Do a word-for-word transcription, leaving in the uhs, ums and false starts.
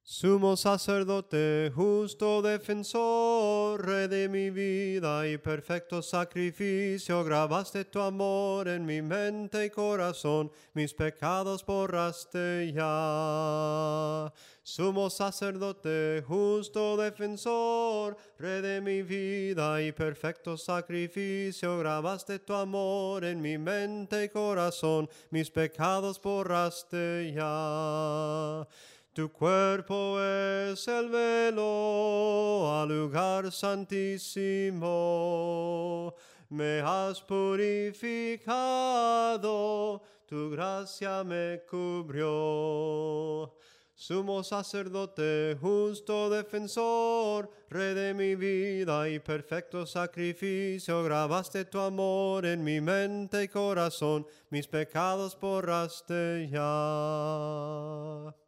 Sumo sacerdote, justo defensor, rey de mi vida y perfecto sacrificio, grabaste tu amor en mi mente y corazón, mis pecados borraste ya. Sumo sacerdote, justo defensor, rey de mi vida y perfecto sacrificio, grabaste tu amor en mi mente y corazón, mis pecados borraste ya. Tu cuerpo es el velo al lugar santísimo. Me has purificado, tu gracia me cubrió. Sumo sacerdote, justo defensor, rey de mi vida y perfecto sacrificio, grabaste tu amor en mi mente y corazón, mis pecados borraste ya.